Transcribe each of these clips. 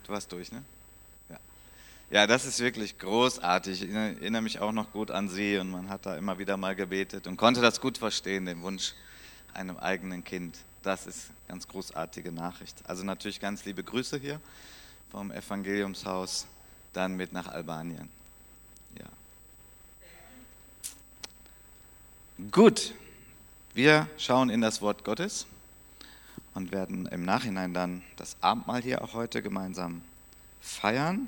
Du warst durch, ne? Ja. Ja, das ist wirklich großartig. Ich erinnere mich auch noch gut an sie und man hat da immer wieder mal gebetet und konnte das gut verstehen, den Wunsch einem eigenen Kind. Das ist eine ganz großartige Nachricht. Also natürlich ganz liebe Grüße hier vom Evangeliumshaus, dann mit nach Albanien. Ja. Gut, wir schauen in das Wort Gottes und werden im Nachhinein dann das Abendmahl hier auch heute gemeinsam feiern.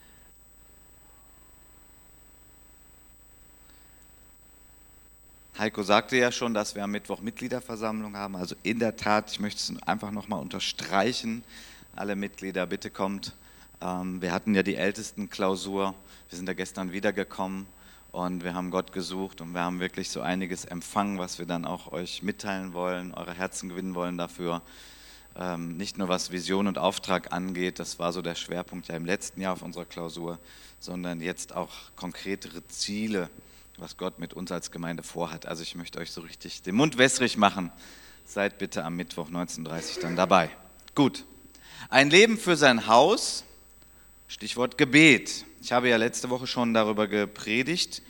Heiko sagte ja schon, dass wir am Mittwoch Mitgliederversammlung haben. Also in der Tat, ich möchte es einfach nochmal unterstreichen. Alle Mitglieder, bitte kommt. Wir hatten ja die Ältestenklausur. Wir sind da gestern wiedergekommen und wir haben Gott gesucht und wir haben wirklich so einiges empfangen, was wir dann auch euch mitteilen wollen, eure Herzen gewinnen wollen dafür. Nicht nur was Vision und Auftrag angeht, das war so der Schwerpunkt ja im letzten Jahr auf unserer Klausur, sondern jetzt auch konkretere Ziele, was Gott mit uns als Gemeinde vorhat. Also ich möchte euch so richtig den Mund wässrig machen. Seid bitte am Mittwoch 19:30 Uhr dann dabei. Gut. Ein Leben für sein Haus, Stichwort Gebet. Ich habe ja letzte Woche schon darüber gepredigt,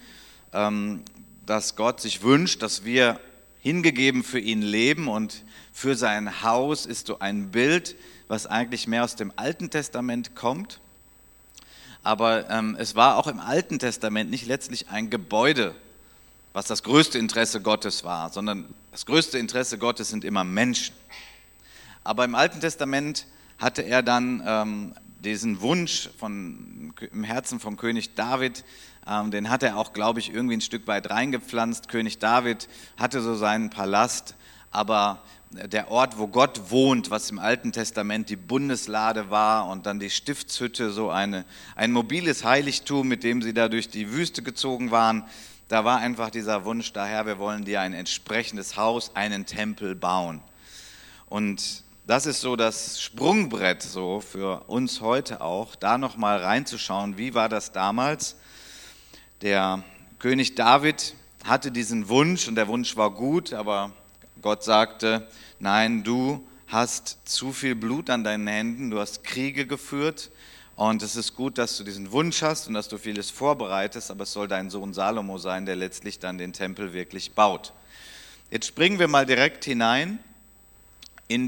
dass Gott sich wünscht, dass wir hingegeben für ihn leben, und für sein Haus ist so ein Bild, was eigentlich mehr aus dem Alten Testament kommt. Aber es war auch im Alten Testament nicht letztlich ein Gebäude, was das größte Interesse Gottes war, sondern das größte Interesse Gottes sind immer Menschen. Aber im Alten Testament hatte er dann diesen Wunsch im Herzen vom König David, den hat er auch, glaube ich, irgendwie ein Stück weit reingepflanzt. König David hatte so seinen Palast, aber der Ort, wo Gott wohnt, was im Alten Testament die Bundeslade war und dann die Stiftshütte, so ein mobiles Heiligtum, mit dem sie da durch die Wüste gezogen waren, da war einfach dieser Wunsch daher, wir wollen dir ein entsprechendes Haus, einen Tempel bauen. Und das ist so das Sprungbrett so für uns heute auch, da nochmal reinzuschauen, wie war das damals. Der König David hatte diesen Wunsch und der Wunsch war gut, aber Gott sagte, nein, du hast zu viel Blut an deinen Händen, du hast Kriege geführt und es ist gut, dass du diesen Wunsch hast und dass du vieles vorbereitest, aber es soll dein Sohn Salomo sein, der letztlich dann den Tempel wirklich baut. Jetzt springen wir mal direkt hinein in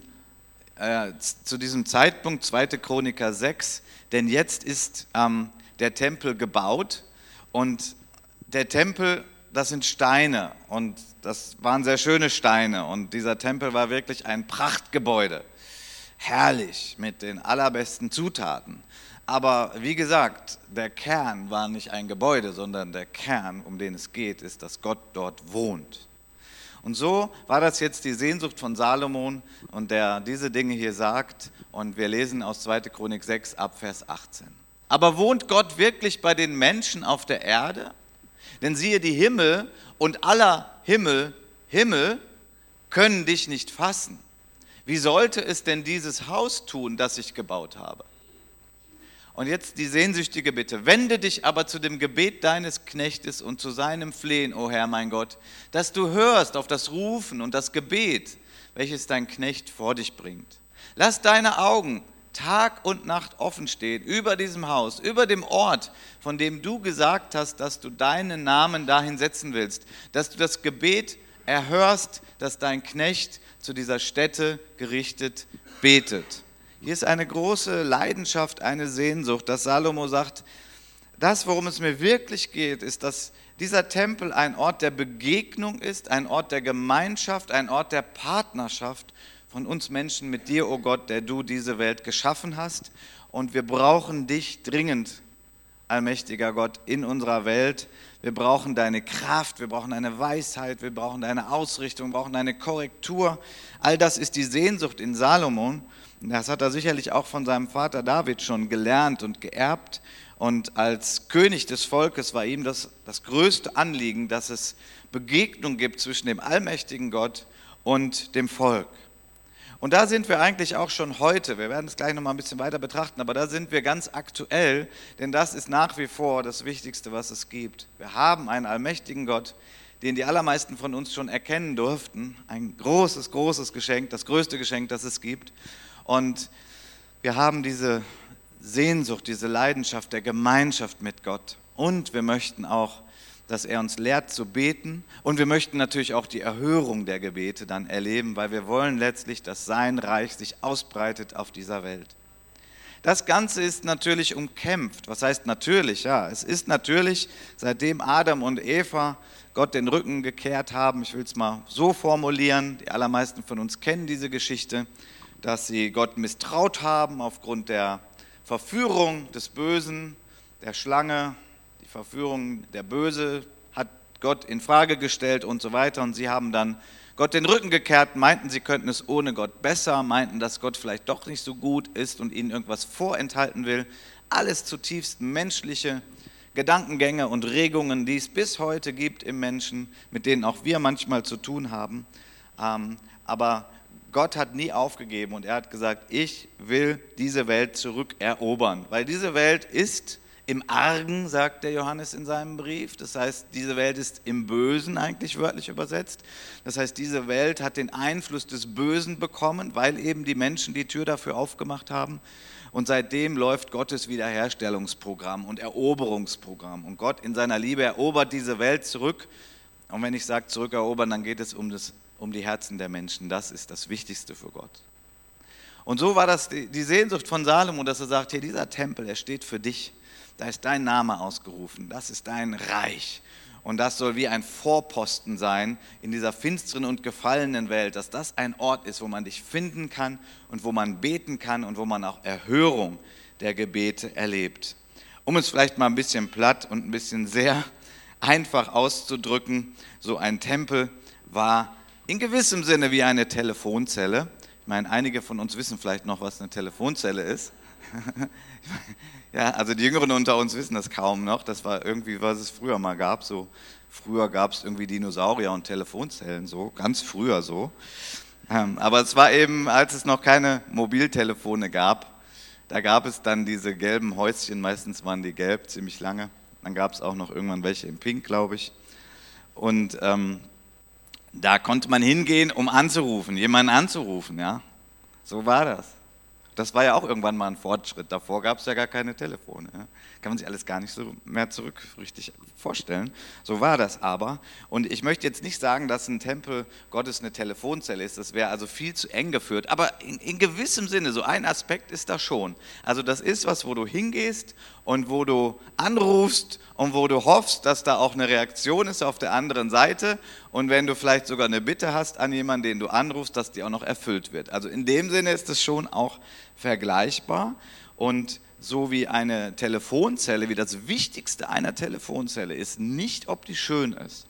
zu diesem Zeitpunkt, 2. Chroniker 6, denn jetzt ist der Tempel gebaut und der Tempel, das sind Steine und das waren sehr schöne Steine und dieser Tempel war wirklich ein Prachtgebäude, herrlich mit den allerbesten Zutaten. Aber wie gesagt, der Kern war nicht ein Gebäude, sondern der Kern, um den es geht, ist, dass Gott dort wohnt. Und so war das jetzt die Sehnsucht von Salomon und der diese Dinge hier sagt, und wir lesen aus 2. Chronik 6 ab Vers 18. Aber wohnt Gott wirklich bei den Menschen auf der Erde? Denn siehe, die Himmel und aller Himmel können dich nicht fassen. Wie sollte es denn dieses Haus tun, das ich gebaut habe? Und jetzt die sehnsüchtige Bitte, wende dich aber zu dem Gebet deines Knechtes und zu seinem Flehen, o Herr mein Gott, dass du hörst auf das Rufen und das Gebet, welches dein Knecht vor dich bringt. Lass deine Augen Tag und Nacht offen stehen über diesem Haus, über dem Ort, von dem du gesagt hast, dass du deinen Namen dahin setzen willst, dass du das Gebet erhörst, dass dein Knecht zu dieser Stätte gerichtet betet. Hier ist eine große Leidenschaft, eine Sehnsucht, dass Salomo sagt, das, worum es mir wirklich geht, ist, dass dieser Tempel ein Ort der Begegnung ist, ein Ort der Gemeinschaft, ein Ort der Partnerschaft von uns Menschen mit dir, o Gott, der du diese Welt geschaffen hast. Und wir brauchen dich dringend, allmächtiger Gott, in unserer Welt. Wir brauchen deine Kraft, wir brauchen deine Weisheit, wir brauchen deine Ausrichtung, wir brauchen deine Korrektur. All das ist die Sehnsucht in Salomon. Das hat er sicherlich auch von seinem Vater David schon gelernt und geerbt. Und als König des Volkes war ihm das größte Anliegen, dass es Begegnung gibt zwischen dem allmächtigen Gott und dem Volk. Und da sind wir eigentlich auch schon heute, wir werden es gleich noch mal ein bisschen weiter betrachten, aber da sind wir ganz aktuell, denn das ist nach wie vor das Wichtigste, was es gibt. Wir haben einen allmächtigen Gott, den die allermeisten von uns schon erkennen durften. Ein großes, großes Geschenk, das größte Geschenk, das es gibt. Und Wir haben diese Sehnsucht, diese Leidenschaft der Gemeinschaft mit Gott. Und wir möchten auch, dass er uns lehrt zu beten. Und wir möchten natürlich auch die Erhörung der Gebete dann erleben, weil wir wollen letztlich, dass sein Reich sich ausbreitet auf dieser Welt. Das Ganze ist natürlich umkämpft. Was heißt natürlich? Ja, es ist natürlich, seitdem Adam und Eva Gott den Rücken gekehrt haben, ich will es mal so formulieren, die allermeisten von uns kennen diese Geschichte, dass sie Gott misstraut haben aufgrund der Verführung des Bösen, der Schlange, die Verführung der Böse hat Gott in Frage gestellt und so weiter. Und sie haben dann Gott den Rücken gekehrt, meinten, sie könnten es ohne Gott besser, meinten, dass Gott vielleicht doch nicht so gut ist und ihnen irgendwas vorenthalten will. Alles zutiefst menschliche Gedankengänge und Regungen, die es bis heute gibt im Menschen, mit denen auch wir manchmal zu tun haben. Aber Gott hat nie aufgegeben und er hat gesagt, ich will diese Welt zurückerobern, weil diese Welt ist im Argen, sagt der Johannes in seinem Brief. Das heißt, diese Welt ist im Bösen eigentlich wörtlich übersetzt. Das heißt, diese Welt hat den Einfluss des Bösen bekommen, weil eben die Menschen die Tür dafür aufgemacht haben. Und seitdem läuft Gottes Wiederherstellungsprogramm und Eroberungsprogramm. Und Gott in seiner Liebe erobert diese Welt zurück. Und wenn ich sage zurückerobern, dann geht es um die Herzen der Menschen. Das ist das Wichtigste für Gott. Und so war das die Sehnsucht von Salomo, dass er sagt, hier dieser Tempel, der steht für dich. Da ist dein Name ausgerufen, das ist dein Reich. Und das soll wie ein Vorposten sein in dieser finsteren und gefallenen Welt, dass das ein Ort ist, wo man dich finden kann und wo man beten kann und wo man auch Erhörung der Gebete erlebt. Um es vielleicht mal ein bisschen platt und ein bisschen sehr einfach auszudrücken, so ein Tempel war in gewissem Sinne wie eine Telefonzelle. Ich meine, einige von uns wissen vielleicht noch, was eine Telefonzelle ist. Ja, also die Jüngeren unter uns wissen das kaum noch. Das war irgendwie, was es früher mal gab. So, früher gab es irgendwie Dinosaurier und Telefonzellen, so ganz früher so. Aber es war eben, als es noch keine Mobiltelefone gab, da gab es dann diese gelben Häuschen, meistens waren die gelb, ziemlich lange. Dann gab es auch noch irgendwann welche in Pink, glaube ich. Und da konnte man hingehen, um anzurufen, jemanden anzurufen, ja. So war das. Das war ja auch irgendwann mal ein Fortschritt. Davor gab es ja gar keine Telefone. Ja. Kann man sich alles gar nicht so mehr richtig vorstellen. So war das aber. Und ich möchte jetzt nicht sagen, dass ein Tempel Gottes eine Telefonzelle ist. Das wäre also viel zu eng geführt. Aber in gewissem Sinne, so ein Aspekt ist das schon. Also das ist was, wo du hingehst und wo du anrufst und wo du hoffst, dass da auch eine Reaktion ist auf der anderen Seite. Und wenn du vielleicht sogar eine Bitte hast an jemanden, den du anrufst, dass die auch noch erfüllt wird. Also in dem Sinne ist es schon auch vergleichbar. Und so wie eine Telefonzelle, wie das Wichtigste einer Telefonzelle ist, nicht, ob die schön ist.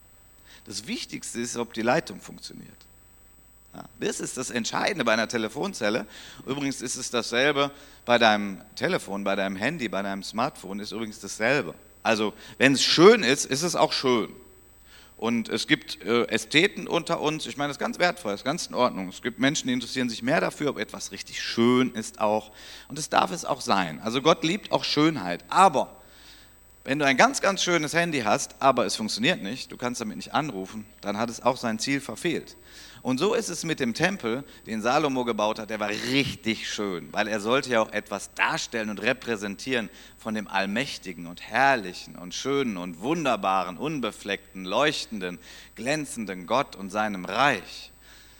Das Wichtigste ist, ob die Leitung funktioniert. Ja, das ist das Entscheidende bei einer Telefonzelle. Übrigens ist es dasselbe bei deinem Telefon, bei deinem Handy, bei deinem Smartphone ist übrigens dasselbe. Also wenn es schön ist, ist es auch schön. Und es gibt Ästheten unter uns, ich meine, das ist ganz wertvoll, das ist ganz in Ordnung. Es gibt Menschen, die interessieren sich mehr dafür, ob etwas richtig schön ist auch. Und das darf es auch sein. Also Gott liebt auch Schönheit. Aber wenn du ein ganz, ganz schönes Handy hast, aber es funktioniert nicht, du kannst damit nicht anrufen, dann hat es auch sein Ziel verfehlt. Und so ist es mit dem Tempel, den Salomo gebaut hat, der war richtig schön, weil er sollte ja auch etwas darstellen und repräsentieren von dem allmächtigen und herrlichen und schönen und wunderbaren, unbefleckten, leuchtenden, glänzenden Gott und seinem Reich.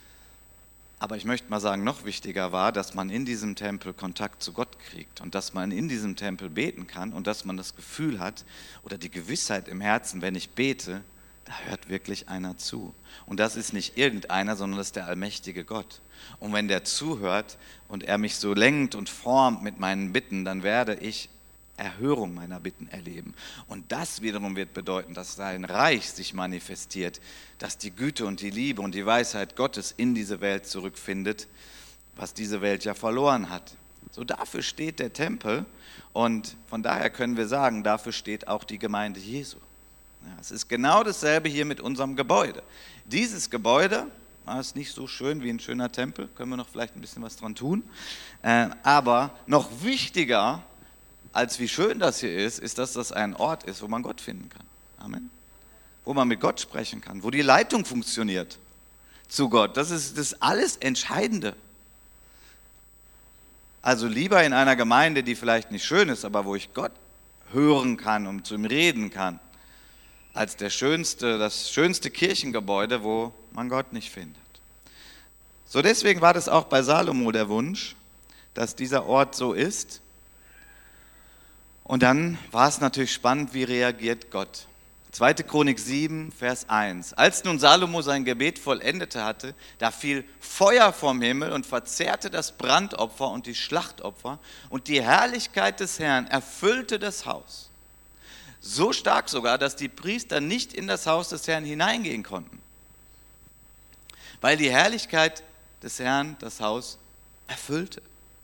Aber ich möchte mal sagen, noch wichtiger war, dass man in diesem Tempel Kontakt zu Gott kriegt und dass man in diesem Tempel beten kann und dass man das Gefühl hat oder die Gewissheit im Herzen, wenn ich bete, da hört wirklich einer zu. Und das ist nicht irgendeiner, sondern das ist der allmächtige Gott. Und wenn der zuhört und er mich so lenkt und formt mit meinen Bitten, dann werde ich Erhörung meiner Bitten erleben. Und das wiederum wird bedeuten, dass sein Reich sich manifestiert, dass die Güte und die Liebe und die Weisheit Gottes in diese Welt zurückfindet, was diese Welt ja verloren hat. So dafür steht der Tempel und von daher können wir sagen, dafür steht auch die Gemeinde Jesu. Ja, es ist genau dasselbe hier mit unserem Gebäude. Dieses Gebäude ist nicht so schön wie ein schöner Tempel, können wir noch vielleicht ein bisschen was dran tun, aber noch wichtiger als wie schön das hier ist, dass das ein Ort ist, wo man Gott finden kann. Amen. Wo man mit Gott sprechen kann, wo die Leitung funktioniert zu Gott. Das ist das alles Entscheidende. Also lieber in einer Gemeinde, die vielleicht nicht schön ist, aber wo ich Gott hören kann und zu ihm reden kann, als das schönste Kirchengebäude, wo man Gott nicht findet. So deswegen war das auch bei Salomo der Wunsch, dass dieser Ort so ist. Und dann war es natürlich spannend, wie reagiert Gott. 2. Chronik 7, Vers 1. Als nun Salomo sein Gebet vollendete hatte, da fiel Feuer vom Himmel und verzehrte das Brandopfer und die Schlachtopfer, und die Herrlichkeit des Herrn erfüllte das Haus. So stark sogar, dass die Priester nicht in das Haus des Herrn hineingehen konnten, weil die Herrlichkeit des Herrn das Haus erfüllte.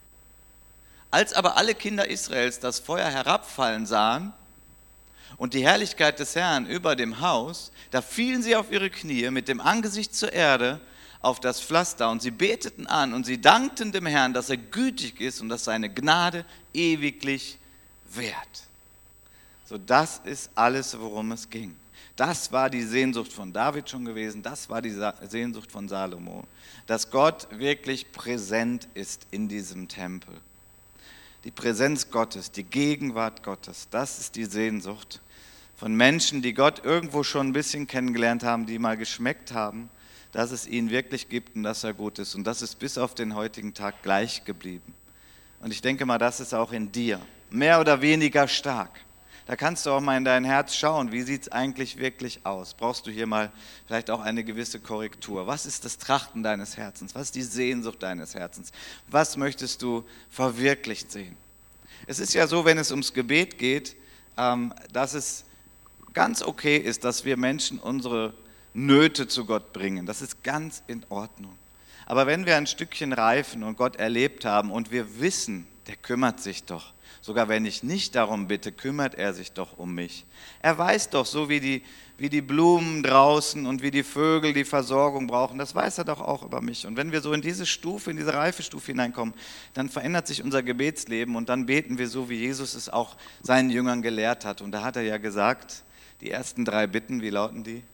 Als aber alle Kinder Israels das Feuer herabfallen sahen und die Herrlichkeit des Herrn über dem Haus, da fielen sie auf ihre Knie mit dem Angesicht zur Erde auf das Pflaster, und sie beteten an und sie dankten dem Herrn, dass er gütig ist und dass seine Gnade ewiglich währt. So, das ist alles, worum es ging. Das war die Sehnsucht von David schon gewesen, das war die Sehnsucht von Salomo, dass Gott wirklich präsent ist in diesem Tempel. Die Präsenz Gottes, die Gegenwart Gottes, das ist die Sehnsucht von Menschen, die Gott irgendwo schon ein bisschen kennengelernt haben, die mal geschmeckt haben, dass es ihn wirklich gibt und dass er gut ist. Und das ist bis auf den heutigen Tag gleich geblieben. Und ich denke mal, das ist auch in dir, mehr oder weniger stark. Da kannst du auch mal in dein Herz schauen, wie sieht es eigentlich wirklich aus? Brauchst du hier mal vielleicht auch eine gewisse Korrektur? Was ist das Trachten deines Herzens? Was ist die Sehnsucht deines Herzens? Was möchtest du verwirklicht sehen? Es ist ja so, wenn es ums Gebet geht, dass es ganz okay ist, dass wir Menschen unsere Nöte zu Gott bringen. Das ist ganz in Ordnung. Aber wenn wir ein Stückchen reifen und Gott erlebt haben und wir wissen, der kümmert sich doch, sogar wenn ich nicht darum bitte, kümmert er sich doch um mich. Er weiß doch, so wie die Blumen draußen und wie die Vögel die Versorgung brauchen, das weiß er doch auch über mich. Und wenn wir so in diese Stufe, in diese Reifestufe hineinkommen, dann verändert sich unser Gebetsleben und dann beten wir so, wie Jesus es auch seinen Jüngern gelehrt hat. Und da hat er ja gesagt, die ersten 3 Bitten, wie lauten die?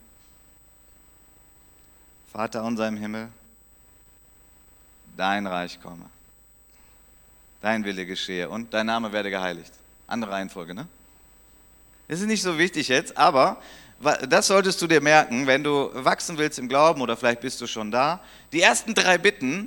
Vater unser im Himmel, dein Reich komme. Dein Wille geschehe und dein Name werde geheiligt. Andere Reihenfolge, ne? Das ist nicht so wichtig jetzt, aber das solltest du dir merken, wenn du wachsen willst im Glauben oder vielleicht bist du schon da. Die ersten 3 Bitten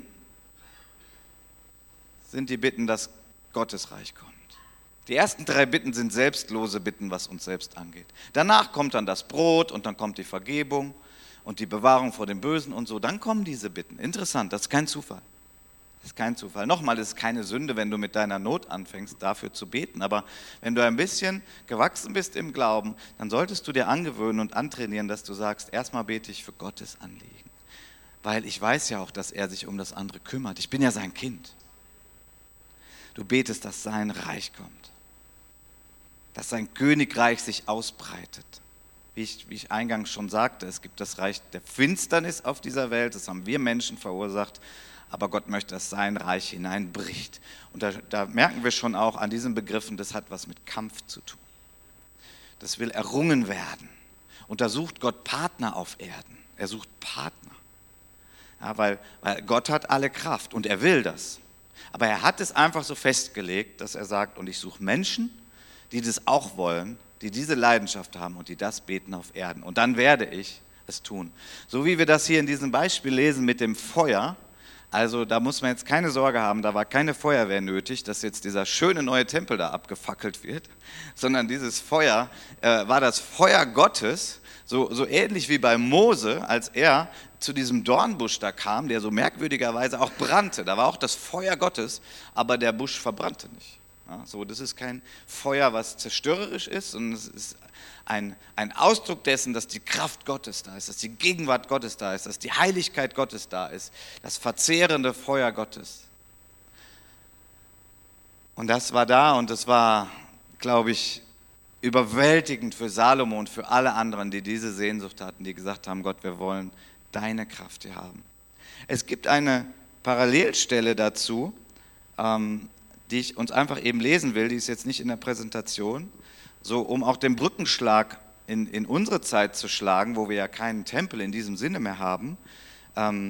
sind die Bitten, dass Gottes Reich kommt. Die ersten 3 Bitten sind selbstlose Bitten, was uns selbst angeht. Danach kommt dann das Brot und dann kommt die Vergebung und die Bewahrung vor dem Bösen und so. Dann kommen diese Bitten. Interessant, das ist kein Zufall. Das ist kein Zufall. Nochmal, es ist keine Sünde, wenn du mit deiner Not anfängst, dafür zu beten. Aber wenn du ein bisschen gewachsen bist im Glauben, dann solltest du dir angewöhnen und antrainieren, dass du sagst, erstmal bete ich für Gottes Anliegen. Weil ich weiß ja auch, dass er sich um das andere kümmert. Ich bin ja sein Kind. Du betest, dass sein Reich kommt. Dass sein Königreich sich ausbreitet. Wie ich eingangs schon sagte, es gibt das Reich der Finsternis auf dieser Welt. Das haben wir Menschen verursacht. Aber Gott möchte, dass sein Reich hineinbricht. Und da merken wir schon auch an diesen Begriffen, das hat was mit Kampf zu tun. Das will errungen werden. Und da sucht Gott Partner auf Erden. Er sucht Partner. Ja, weil Gott hat alle Kraft und er will das. Aber er hat es einfach so festgelegt, dass er sagt, und ich suche Menschen, die das auch wollen, die diese Leidenschaft haben und die das beten auf Erden. Und dann werde ich es tun. So wie wir das hier in diesem Beispiel lesen mit dem Feuer. Also da muss man jetzt keine Sorge haben, da war keine Feuerwehr nötig, dass jetzt dieser schöne neue Tempel da abgefackelt wird, sondern dieses Feuer war das Feuer Gottes, so ähnlich wie bei Mose, als er zu diesem Dornbusch da kam, der so merkwürdigerweise auch brannte. Da war auch das Feuer Gottes, aber der Busch verbrannte nicht. Ja, so, das ist kein Feuer, was zerstörerisch ist, sondern es ist ein Ausdruck dessen, dass die Kraft Gottes da ist, dass die Gegenwart Gottes da ist, dass die Heiligkeit Gottes da ist, das verzehrende Feuer Gottes. Und das war da und das war, glaube ich, überwältigend für Salomo und für alle anderen, die diese Sehnsucht hatten, die gesagt haben, Gott, wir wollen deine Kraft hier haben. Es gibt eine Parallelstelle dazu, die ich uns einfach eben lesen will, die ist jetzt nicht in der Präsentation, so um auch den Brückenschlag in unsere Zeit zu schlagen, wo wir ja keinen Tempel in diesem Sinne mehr haben.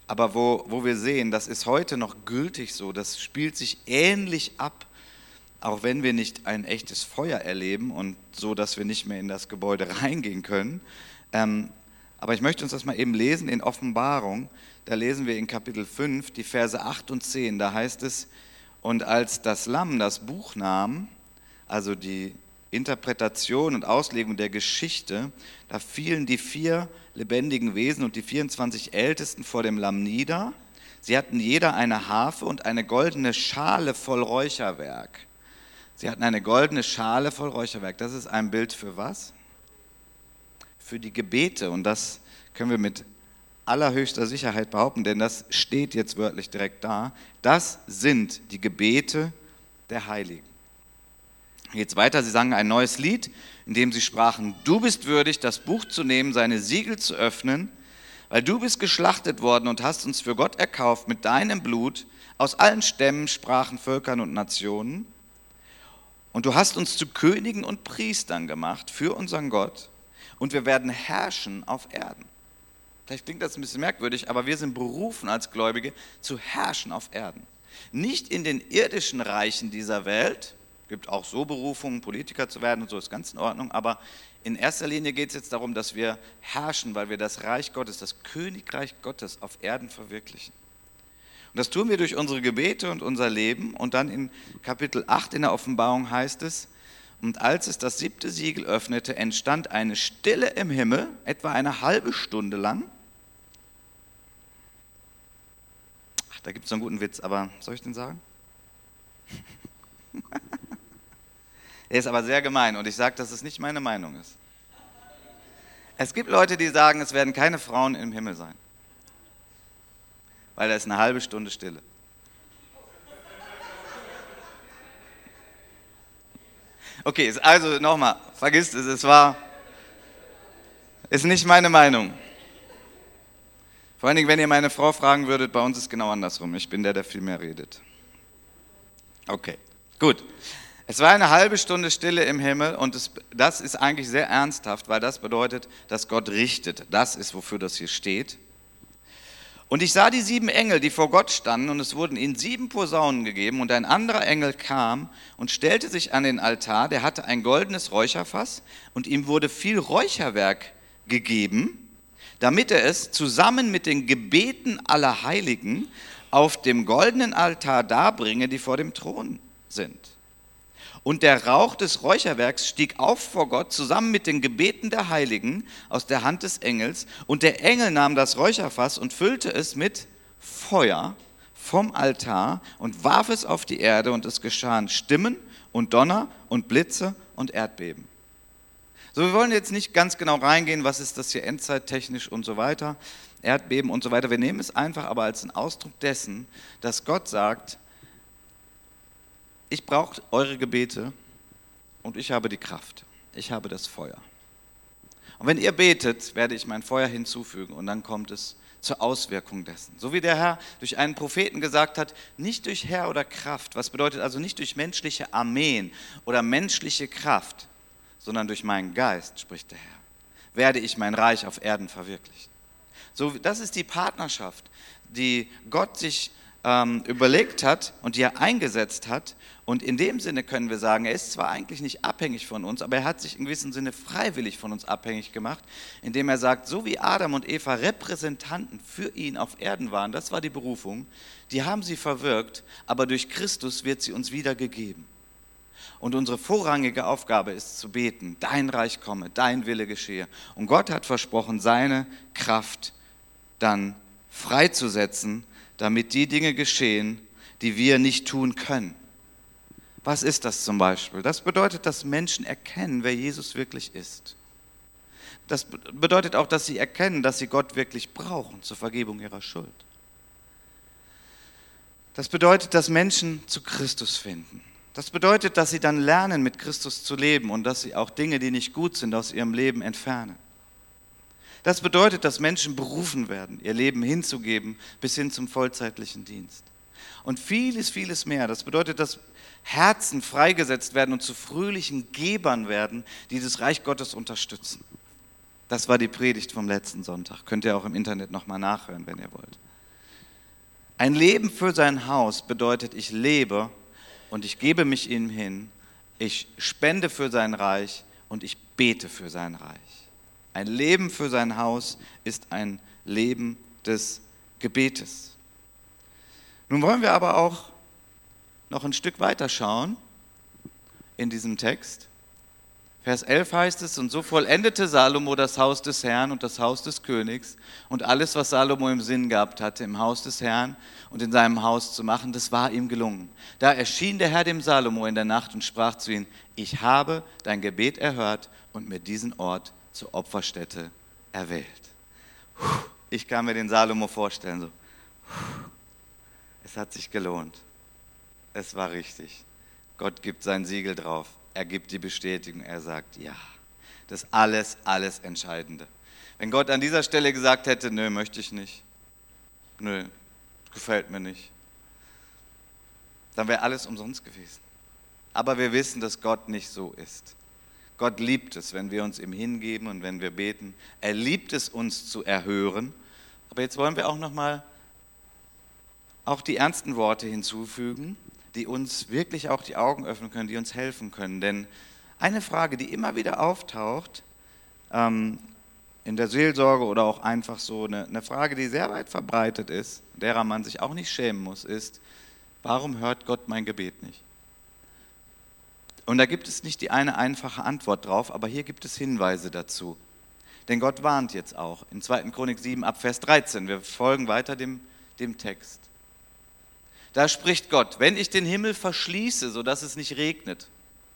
aber wo wir sehen, das ist heute noch gültig so, das spielt sich ähnlich ab, auch wenn wir nicht ein echtes Feuer erleben und so, dass wir nicht mehr in das Gebäude reingehen können. Aber ich möchte uns das mal eben lesen in Offenbarung. Da lesen wir in Kapitel 5 die Verse 8 und 10. Da heißt es, und als das Lamm das Buch nahm, also die Interpretation und Auslegung der Geschichte, da fielen die 4 lebendigen Wesen und die 24 Ältesten vor dem Lamm nieder. Sie hatten jeder eine Harfe und eine goldene Schale voll Räucherwerk. Sie hatten eine goldene Schale voll Räucherwerk. Das ist ein Bild für was? Für die Gebete. Und das können wir mit allerhöchster Sicherheit behaupten, denn das steht jetzt wörtlich direkt da. Das sind die Gebete der Heiligen. Geht's weiter, sie sangen ein neues Lied, in dem sie sprachen, du bist würdig, das Buch zu nehmen, seine Siegel zu öffnen, weil du bist geschlachtet worden und hast uns für Gott erkauft mit deinem Blut aus allen Stämmen, Sprachen, Völkern und Nationen. Und du hast uns zu Königen und Priestern gemacht für unseren Gott und wir werden herrschen auf Erden. Vielleicht klingt das ein bisschen merkwürdig, aber wir sind berufen als Gläubige zu herrschen auf Erden. Nicht in den irdischen Reichen dieser Welt, es gibt auch so Berufungen, Politiker zu werden und so, ist ganz in Ordnung, aber in erster Linie geht es jetzt darum, dass wir herrschen, weil wir das Reich Gottes, das Königreich Gottes auf Erden verwirklichen. Und das tun wir durch unsere Gebete und unser Leben. Und dann in Kapitel 8 in der Offenbarung heißt es, und als es das 7. Siegel öffnete, entstand eine Stille im Himmel, etwa eine halbe Stunde lang. Ach, da gibt es so einen guten Witz, aber soll ich den sagen? Er ist aber sehr gemein und ich sage, dass es nicht meine Meinung ist. Es gibt Leute, die sagen, es werden keine Frauen im Himmel sein, weil da ist eine halbe Stunde Stille. Okay, also nochmal, vergisst es, ist nicht meine Meinung. Vor allen Dingen, wenn ihr meine Frau fragen würdet, bei uns ist es genau andersrum. Ich bin der viel mehr redet. Okay, gut. Es war eine halbe Stunde Stille im Himmel und das ist eigentlich sehr ernsthaft, weil das bedeutet, dass Gott richtet. Das ist, wofür das hier steht. Und ich sah die 7 Engel, die vor Gott standen, und es wurden ihnen 7 Posaunen gegeben, und ein anderer Engel kam und stellte sich an den Altar, der hatte ein goldenes Räucherfass, und ihm wurde viel Räucherwerk gegeben, damit er es zusammen mit den Gebeten aller Heiligen auf dem goldenen Altar darbringe, die vor dem Thron sind. Und der Rauch des Räucherwerks stieg auf vor Gott zusammen mit den Gebeten der Heiligen aus der Hand des Engels. Und der Engel nahm das Räucherfass und füllte es mit Feuer vom Altar und warf es auf die Erde. Und es geschahen Stimmen und Donner und Blitze und Erdbeben. So, wir wollen jetzt nicht ganz genau reingehen, was ist das hier endzeittechnisch und so weiter, Erdbeben und so weiter. Wir nehmen es einfach aber als einen Ausdruck dessen, dass Gott sagt, ich brauche eure Gebete und ich habe die Kraft. Ich habe das Feuer. Und wenn ihr betet, werde ich mein Feuer hinzufügen und dann kommt es zur Auswirkung dessen. So wie der Herr durch einen Propheten gesagt hat, nicht durch Herr oder Kraft, was bedeutet also nicht durch menschliche Armeen oder menschliche Kraft, sondern durch meinen Geist, spricht der Herr, werde ich mein Reich auf Erden verwirklichen. So, das ist die Partnerschaft, die Gott sich überlegt hat und die er eingesetzt hat. Und in dem Sinne können wir sagen, er ist zwar eigentlich nicht abhängig von uns, aber er hat sich in gewissem Sinne freiwillig von uns abhängig gemacht, indem er sagt, so wie Adam und Eva Repräsentanten für ihn auf Erden waren, das war die Berufung, die haben sie verwirkt, aber durch Christus wird sie uns wiedergegeben. Und unsere vorrangige Aufgabe ist zu beten, dein Reich komme, dein Wille geschehe. Und Gott hat versprochen, seine Kraft dann freizusetzen, damit die Dinge geschehen, die wir nicht tun können. Was ist das zum Beispiel? Das bedeutet, dass Menschen erkennen, wer Jesus wirklich ist. Das bedeutet auch, dass sie erkennen, dass sie Gott wirklich brauchen zur Vergebung ihrer Schuld. Das bedeutet, dass Menschen zu Christus finden. Das bedeutet, dass sie dann lernen, mit Christus zu leben und dass sie auch Dinge, die nicht gut sind, aus ihrem Leben entfernen. Das bedeutet, dass Menschen berufen werden, ihr Leben hinzugeben bis hin zum vollzeitlichen Dienst. Und vieles, vieles mehr. Das bedeutet, dass Herzen freigesetzt werden und zu fröhlichen Gebern werden, die das Reich Gottes unterstützen. Das war die Predigt vom letzten Sonntag. Könnt ihr auch im Internet nochmal nachhören, wenn ihr wollt. Ein Leben für sein Haus bedeutet, ich lebe und ich gebe mich ihm hin, ich spende für sein Reich und ich bete für sein Reich. Ein Leben für sein Haus ist ein Leben des Gebetes. Nun wollen wir aber auch noch ein Stück weiter schauen in diesem Text. Vers 11 heißt es, und so vollendete Salomo das Haus des Herrn und das Haus des Königs und alles, was Salomo im Sinn gehabt hatte, im Haus des Herrn und in seinem Haus zu machen, das war ihm gelungen. Da erschien der Herr dem Salomo in der Nacht und sprach zu ihm, ich habe dein Gebet erhört und mir diesen Ort zur Opferstätte erwählt. Ich kann mir den Salomo vorstellen, so. Es hat sich gelohnt. Es war richtig. Gott gibt sein Siegel drauf. Er gibt die Bestätigung. Er sagt, ja, das ist alles Entscheidende. Wenn Gott an dieser Stelle gesagt hätte, nö, möchte ich nicht. Nö, gefällt mir nicht. Dann wäre alles umsonst gewesen. Aber wir wissen, dass Gott nicht so ist. Gott liebt es, wenn wir uns ihm hingeben und wenn wir beten. Er liebt es, uns zu erhören. Aber jetzt wollen wir auch nochmal auch die ernsten Worte hinzufügen, die uns wirklich auch die Augen öffnen können, die uns helfen können. Denn eine Frage, die immer wieder auftaucht, in der Seelsorge oder auch einfach so eine Frage, die sehr weit verbreitet ist, derer man sich auch nicht schämen muss, ist, warum hört Gott mein Gebet nicht? Und da gibt es nicht die eine einfache Antwort drauf, aber hier gibt es Hinweise dazu. Denn Gott warnt jetzt auch in 2. Chronik 7 ab Vers 13. Wir folgen weiter dem Text. Da spricht Gott, wenn ich den Himmel verschließe, sodass es nicht regnet,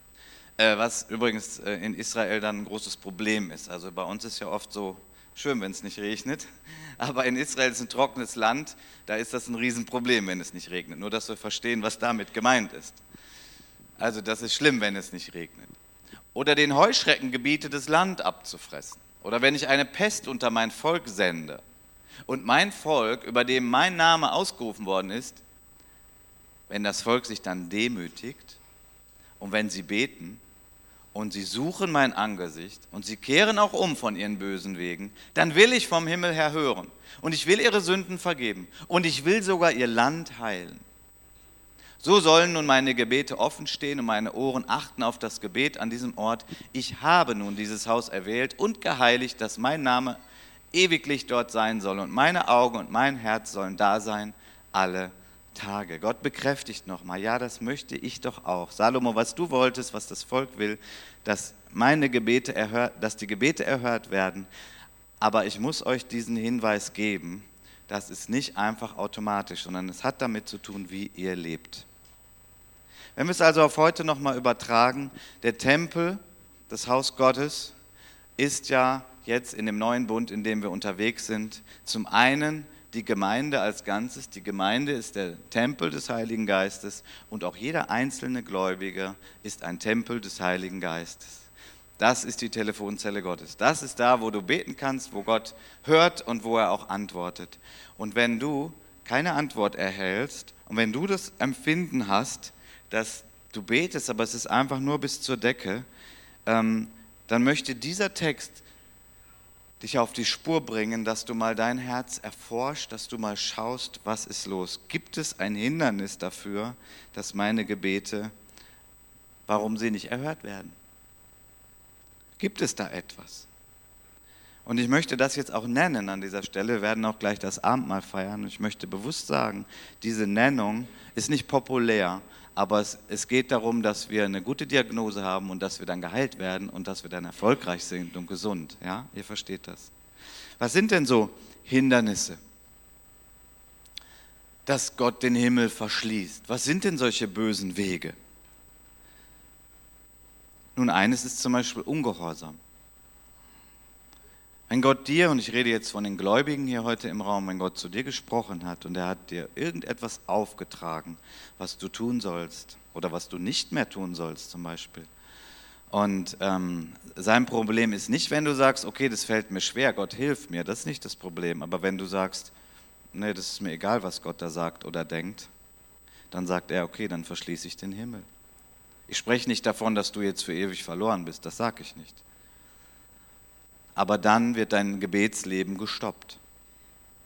was übrigens in Israel dann ein großes Problem ist. Also bei uns ist ja oft so schön, wenn es nicht regnet, aber in Israel ist ein trockenes Land, da ist das ein Riesenproblem, wenn es nicht regnet. Nur, dass wir verstehen, was damit gemeint ist. Also das ist schlimm, wenn es nicht regnet. Oder den Heuschrecken gebiete, das Land abzufressen. Oder wenn ich eine Pest unter mein Volk sende und mein Volk, über dem mein Name ausgerufen worden ist, wenn das Volk sich dann demütigt und wenn sie beten und sie suchen mein Angesicht und sie kehren auch um von ihren bösen Wegen, dann will ich vom Himmel her hören und ich will ihre Sünden vergeben und ich will sogar ihr Land heilen. So sollen nun meine Gebete offen stehen und meine Ohren achten auf das Gebet an diesem Ort. Ich habe nun dieses Haus erwählt und geheiligt, dass mein Name ewiglich dort sein soll und meine Augen und mein Herz sollen da sein alle Tage. Gott bekräftigt nochmal, ja, das möchte ich doch auch. Salomo, was du wolltest, was das Volk will, dass die Gebete erhört werden. Aber ich muss euch diesen Hinweis geben, das ist nicht einfach automatisch, sondern es hat damit zu tun, wie ihr lebt. Wenn wir es also auf heute nochmal übertragen, der Tempel, das Haus Gottes, ist ja jetzt in dem neuen Bund, in dem wir unterwegs sind, zum einen die Gemeinde als Ganzes. Die Gemeinde ist der Tempel des Heiligen Geistes und auch jeder einzelne Gläubige ist ein Tempel des Heiligen Geistes. Das ist die Telefonzelle Gottes. Das ist da, wo du beten kannst, wo Gott hört und wo er auch antwortet. Und wenn du keine Antwort erhältst und wenn du das Empfinden hast, dass du betest, aber es ist einfach nur bis zur Decke, dann möchte dieser Text dich auf die Spur bringen, dass du mal dein Herz erforscht, dass du mal schaust, was ist los. Gibt es ein Hindernis dafür, dass meine Gebete, warum sie nicht erhört werden? Gibt es da etwas? Und ich möchte das jetzt auch nennen an dieser Stelle. Wir werden auch gleich das Abendmahl feiern. Und ich möchte bewusst sagen, diese Nennung ist nicht populär, aber es geht darum, dass wir eine gute Diagnose haben und dass wir dann geheilt werden und dass wir dann erfolgreich sind und gesund. Ja, ihr versteht das. Was sind denn so Hindernisse? Dass Gott den Himmel verschließt. Was sind denn solche bösen Wege? Nun, eines ist zum Beispiel Ungehorsam. Wenn Gott dir, und ich rede jetzt von den Gläubigen hier heute im Raum, wenn Gott zu dir gesprochen hat und er hat dir irgendetwas aufgetragen, was du tun sollst oder was du nicht mehr tun sollst zum Beispiel. Und sein Problem ist nicht, wenn du sagst, okay, das fällt mir schwer, Gott hilft mir, das ist nicht das Problem. Aber wenn du sagst, nee, das ist mir egal, was Gott da sagt oder denkt, dann sagt er, okay, dann verschließe ich den Himmel. Ich spreche nicht davon, dass du jetzt für ewig verloren bist, das sage ich nicht. Aber dann wird dein Gebetsleben gestoppt.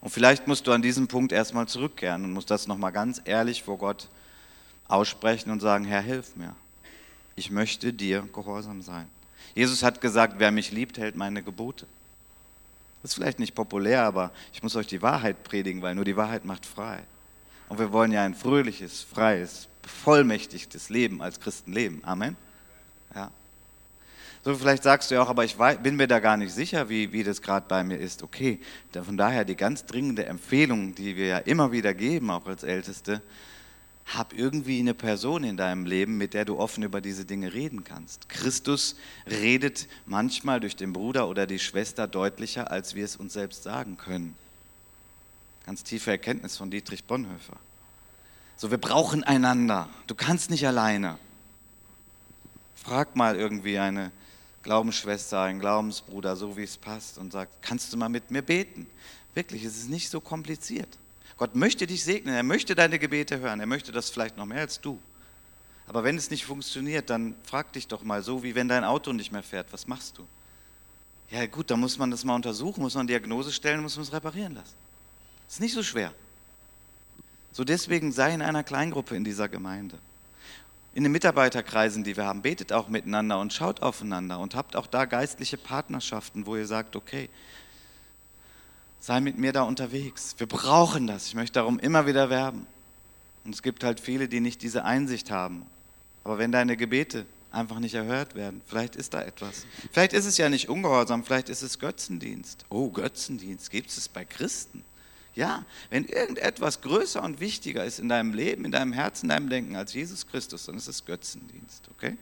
Und vielleicht musst du an diesem Punkt erstmal zurückkehren und musst das nochmal ganz ehrlich vor Gott aussprechen und sagen, Herr, hilf mir. Ich möchte dir gehorsam sein. Jesus hat gesagt, wer mich liebt, hält meine Gebote. Das ist vielleicht nicht populär, aber ich muss euch die Wahrheit predigen, weil nur die Wahrheit macht frei. Und wir wollen ja ein fröhliches, freies, bevollmächtigtes Leben als Christen leben. Amen. Ja. So, vielleicht sagst du ja auch, aber bin mir da gar nicht sicher, wie das gerade bei mir ist. Okay, von daher die ganz dringende Empfehlung, die wir ja immer wieder geben, auch als Älteste, hab irgendwie eine Person in deinem Leben, mit der du offen über diese Dinge reden kannst. Christus redet manchmal durch den Bruder oder die Schwester deutlicher, als wir es uns selbst sagen können. Ganz tiefe Erkenntnis von Dietrich Bonhoeffer. So, wir brauchen einander. Du kannst nicht alleine. Frag mal irgendwie eine Glaubensschwester, einen Glaubensbruder, so wie es passt, und sag, kannst du mal mit mir beten? Wirklich, es ist nicht so kompliziert. Gott möchte dich segnen, er möchte deine Gebete hören, er möchte das vielleicht noch mehr als du. Aber wenn es nicht funktioniert, dann frag dich doch mal so, wie wenn dein Auto nicht mehr fährt, was machst du? Ja gut, dann muss man das mal untersuchen, muss man eine Diagnose stellen, muss man es reparieren lassen. Das ist nicht so schwer. So deswegen sei in einer Kleingruppe in dieser Gemeinde. In den Mitarbeiterkreisen, die wir haben, betet auch miteinander und schaut aufeinander und habt auch da geistliche Partnerschaften, wo ihr sagt, okay, sei mit mir da unterwegs. Wir brauchen das. Ich möchte darum immer wieder werben. Und es gibt halt viele, die nicht diese Einsicht haben. Aber wenn deine Gebete einfach nicht erhört werden, vielleicht ist da etwas. Vielleicht ist es ja nicht Ungehorsam, vielleicht ist es Götzendienst. Oh, Götzendienst, gibt es bei Christen? Ja, wenn irgendetwas größer und wichtiger ist in deinem Leben, in deinem Herzen, in deinem Denken als Jesus Christus, dann ist es Götzendienst, okay?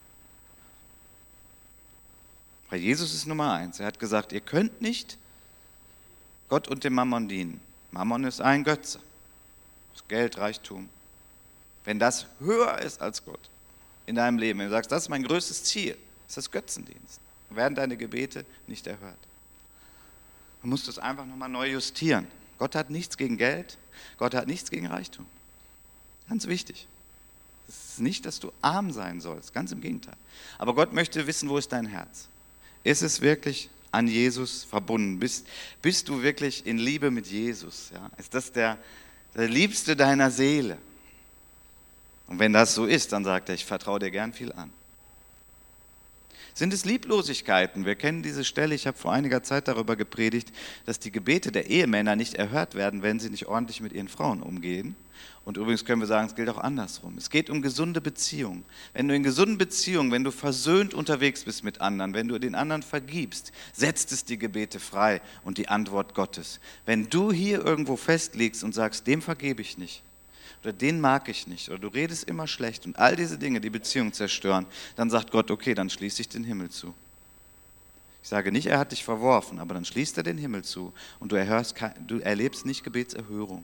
Weil Jesus ist Nummer 1. Er hat gesagt, ihr könnt nicht Gott und dem Mammon dienen. Mammon ist ein Götze. Das Geld, Reichtum. Wenn das höher ist als Gott in deinem Leben, wenn du sagst, das ist mein größtes Ziel, ist das Götzendienst. Dann werden deine Gebete nicht erhört. Du musst es einfach nochmal neu justieren. Gott hat nichts gegen Geld, Gott hat nichts gegen Reichtum. Ganz wichtig. Es ist nicht, dass du arm sein sollst, ganz im Gegenteil. Aber Gott möchte wissen, wo ist dein Herz? Ist es wirklich an Jesus verbunden? Bist du wirklich in Liebe mit Jesus? Ja? Ist das der Liebste deiner Seele? Und wenn das so ist, dann sagt er, ich vertraue dir gern viel an. Sind es Lieblosigkeiten? Wir kennen diese Stelle, ich habe vor einiger Zeit darüber gepredigt, dass die Gebete der Ehemänner nicht erhört werden, wenn sie nicht ordentlich mit ihren Frauen umgehen. Und übrigens können wir sagen, es gilt auch andersrum. Es geht um gesunde Beziehungen. Wenn du in gesunden Beziehungen, wenn du versöhnt unterwegs bist mit anderen, wenn du den anderen vergibst, setzt es die Gebete frei und die Antwort Gottes. Wenn du hier irgendwo festlegst und sagst, dem vergebe ich nicht, oder den mag ich nicht, oder du redest immer schlecht und all diese Dinge, die Beziehung zerstören, dann sagt Gott, okay, dann schließe ich den Himmel zu. Ich sage nicht, er hat dich verworfen, aber dann schließt er den Himmel zu und du erlebst nicht Gebetserhörung.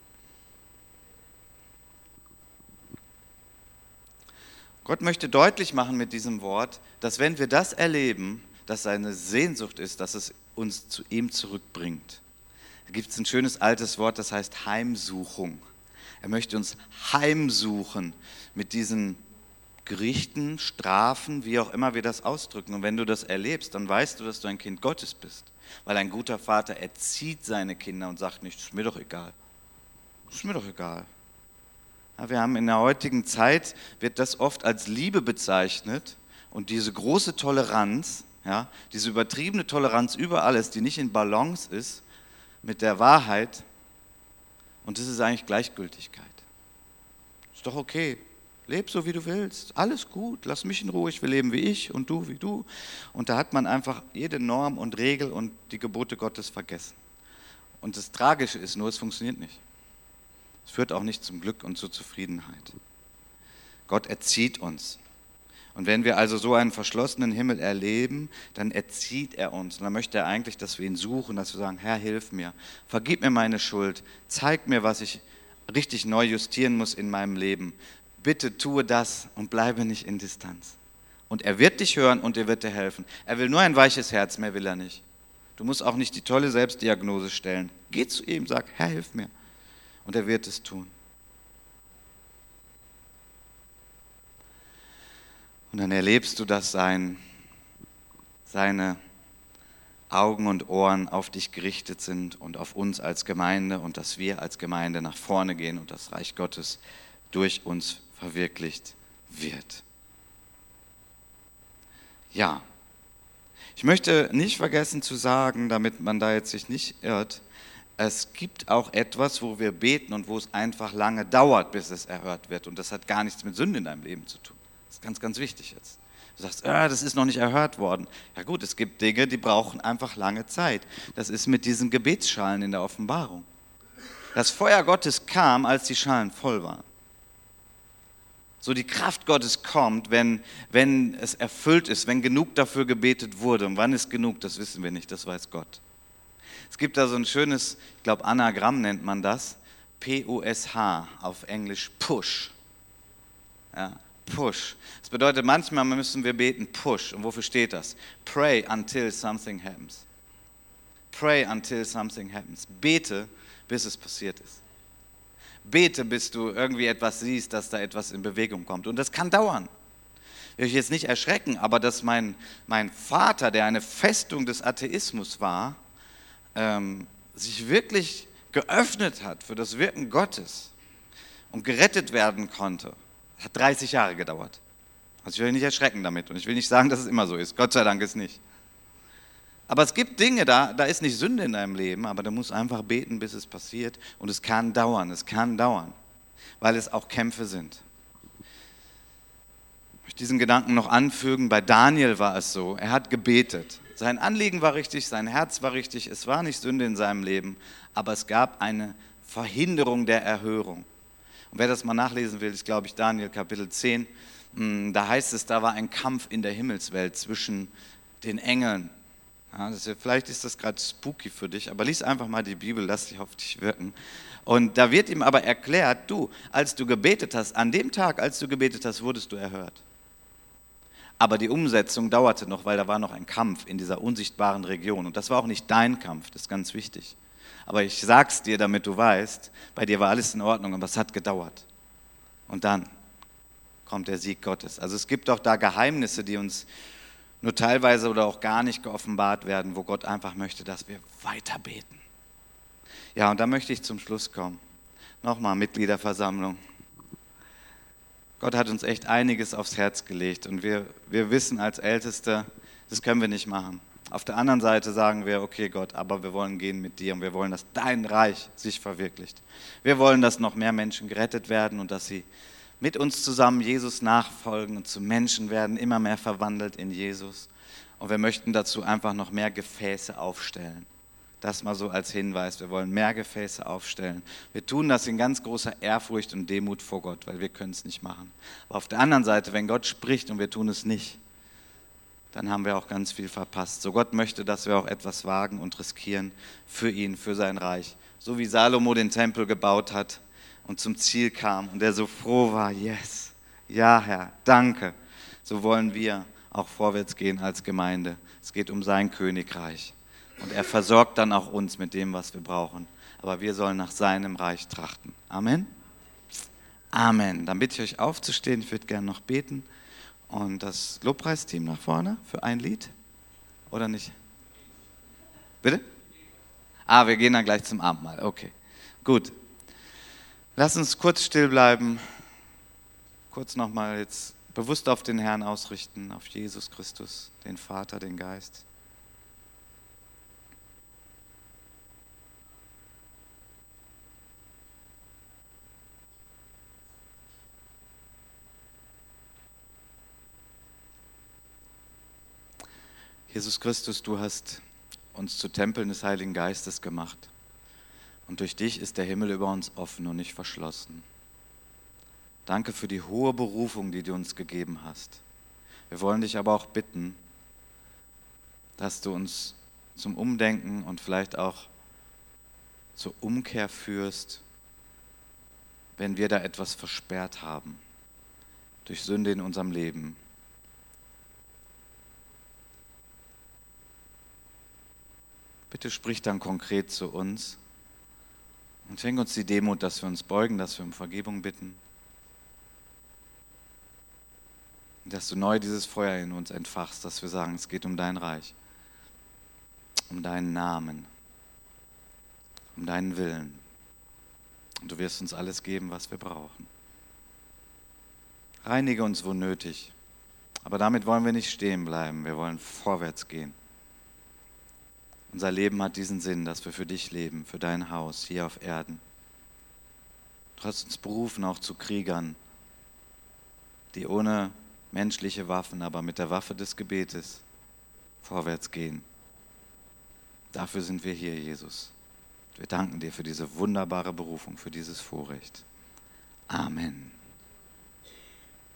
Gott möchte deutlich machen mit diesem Wort, dass wenn wir das erleben, dass seine Sehnsucht ist, dass es uns zu ihm zurückbringt. Da gibt es ein schönes altes Wort, das heißt Heimsuchung. Er möchte uns heimsuchen mit diesen Gerichten, Strafen, wie auch immer wir das ausdrücken. Und wenn du das erlebst, dann weißt du, dass du ein Kind Gottes bist. Weil ein guter Vater erzieht seine Kinder und sagt nicht, ist mir doch egal. Ist mir doch egal. Ja, wir haben in der heutigen Zeit, wird das oft als Liebe bezeichnet und diese große Toleranz, ja, diese übertriebene Toleranz über alles, die nicht in Balance ist mit der Wahrheit. Und das ist eigentlich Gleichgültigkeit. Ist doch okay. Leb so, wie du willst. Alles gut. Lass mich in Ruhe. Ich will leben wie ich und du wie du. Und da hat man einfach jede Norm und Regel und die Gebote Gottes vergessen. Und das Tragische ist nur, es funktioniert nicht. Es führt auch nicht zum Glück und zur Zufriedenheit. Gott erzieht uns. Und wenn wir also so einen verschlossenen Himmel erleben, dann erzieht er uns. Und dann möchte er eigentlich, dass wir ihn suchen, dass wir sagen, Herr, hilf mir, vergib mir meine Schuld, zeig mir, was ich richtig neu justieren muss in meinem Leben. Bitte tue das und bleibe nicht in Distanz. Und er wird dich hören und er wird dir helfen. Er will nur ein weiches Herz, mehr will er nicht. Du musst auch nicht die tolle Selbstdiagnose stellen. Geh zu ihm, sag, Herr, hilf mir. Und er wird es tun. Und dann erlebst du, dass seine Augen und Ohren auf dich gerichtet sind und auf uns als Gemeinde und dass wir als Gemeinde nach vorne gehen und das Reich Gottes durch uns verwirklicht wird. Ja, ich möchte nicht vergessen zu sagen, damit man da jetzt sich nicht irrt, es gibt auch etwas, wo wir beten und wo es einfach lange dauert, bis es erhört wird. Und das hat gar nichts mit Sünde in deinem Leben zu tun. Das ist ganz, ganz wichtig jetzt. Du sagst, das ist noch nicht erhört worden. Ja gut, es gibt Dinge, die brauchen einfach lange Zeit. Das ist mit diesen Gebetsschalen in der Offenbarung. Das Feuer Gottes kam, als die Schalen voll waren. So die Kraft Gottes kommt, wenn es erfüllt ist, wenn genug dafür gebetet wurde. Und wann ist genug, das wissen wir nicht, das weiß Gott. Es gibt da so ein schönes, ich glaube Anagramm nennt man das, P-U-S-H, auf Englisch Push. Ja, Push. Das bedeutet, manchmal müssen wir beten Push. Und wofür steht das? Pray until something happens. Pray until something happens. Bete, bis es passiert ist. Bete, bis du irgendwie etwas siehst, dass da etwas in Bewegung kommt. Und das kann dauern. Ich will euch jetzt nicht erschrecken, aber dass mein Vater, der eine Festung des Atheismus war, sich wirklich geöffnet hat für das Wirken Gottes und gerettet werden konnte, hat 30 Jahre gedauert. Also ich will nicht erschrecken damit und ich will nicht sagen, dass es immer so ist. Gott sei Dank ist nicht. Aber es gibt Dinge, da ist nicht Sünde in deinem Leben, aber du musst einfach beten, bis es passiert. Und es kann dauern, weil es auch Kämpfe sind. Ich möchte diesen Gedanken noch anfügen, bei Daniel war es so, er hat gebetet. Sein Anliegen war richtig, sein Herz war richtig, es war nicht Sünde in seinem Leben, aber es gab eine Verhinderung der Erhörung. Und wer das mal nachlesen will, ist, glaube ich, Daniel Kapitel 10. Da heißt es, da war ein Kampf in der Himmelswelt zwischen den Engeln. Ja, vielleicht ist das gerade spooky für dich, aber lies einfach mal die Bibel, lass dich auf dich wirken. Und da wird ihm aber erklärt, du, als du gebetet hast, an dem Tag, als du gebetet hast, wurdest du erhört. Aber die Umsetzung dauerte noch, weil da war noch ein Kampf in dieser unsichtbaren Region. Und das war auch nicht dein Kampf, das ist ganz wichtig. Aber ich sag's dir, damit du weißt, bei dir war alles in Ordnung, aber es hat gedauert. Und dann kommt der Sieg Gottes. Also es gibt auch da Geheimnisse, die uns nur teilweise oder auch gar nicht geoffenbart werden, wo Gott einfach möchte, dass wir weiter beten. Ja, und da möchte ich zum Schluss kommen. Nochmal Mitgliederversammlung. Gott hat uns echt einiges aufs Herz gelegt und wir wissen als Älteste, das können wir nicht machen. Auf der anderen Seite sagen wir, okay Gott, aber wir wollen gehen mit dir und wir wollen, dass dein Reich sich verwirklicht. Wir wollen, dass noch mehr Menschen gerettet werden und dass sie mit uns zusammen Jesus nachfolgen und zu Menschen werden, immer mehr verwandelt in Jesus. Und wir möchten dazu einfach noch mehr Gefäße aufstellen. Das mal so als Hinweis, wir wollen mehr Gefäße aufstellen. Wir tun das in ganz großer Ehrfurcht und Demut vor Gott, weil wir können es nicht machen. Aber auf der anderen Seite, wenn Gott spricht und wir tun es nicht, dann haben wir auch ganz viel verpasst. So Gott möchte, dass wir auch etwas wagen und riskieren für ihn, für sein Reich. So wie Salomo den Tempel gebaut hat und zum Ziel kam und er so froh war, yes, ja Herr, danke. So wollen wir auch vorwärts gehen als Gemeinde. Es geht um sein Königreich. Und er versorgt dann auch uns mit dem, was wir brauchen. Aber wir sollen nach seinem Reich trachten. Amen? Amen. Dann bitte ich euch aufzustehen. Ich würde gerne noch beten. Und das Lobpreisteam nach vorne für ein Lied? Oder nicht? Bitte? Wir gehen dann gleich zum Abendmahl. Okay, gut. Lass uns kurz still bleiben. Kurz nochmal jetzt bewusst auf den Herrn ausrichten, auf Jesus Christus, den Vater, den Geist. Jesus Christus, du hast uns zu Tempeln des Heiligen Geistes gemacht. Und durch dich ist der Himmel über uns offen und nicht verschlossen. Danke für die hohe Berufung, die du uns gegeben hast. Wir wollen dich aber auch bitten, dass du uns zum Umdenken und vielleicht auch zur Umkehr führst, wenn wir da etwas versperrt haben, durch Sünde in unserem Leben. Bitte sprich dann konkret zu uns und schenk uns die Demut, dass wir uns beugen, dass wir um Vergebung bitten. Und dass du neu dieses Feuer in uns entfachst, dass wir sagen, es geht um dein Reich. um deinen Namen, um deinen Willen. Und du wirst uns alles geben, was wir brauchen. Reinige uns, wo nötig. Aber damit wollen wir nicht stehen bleiben. Wir wollen vorwärts gehen. Unser Leben hat diesen Sinn, dass wir für dich leben, für dein Haus hier auf Erden. Du hast uns berufen auch zu Kriegern, die ohne menschliche Waffen, aber mit der Waffe des Gebetes vorwärts gehen. Dafür sind wir hier, Jesus. Wir danken dir für diese wunderbare Berufung, für dieses Vorrecht. Amen.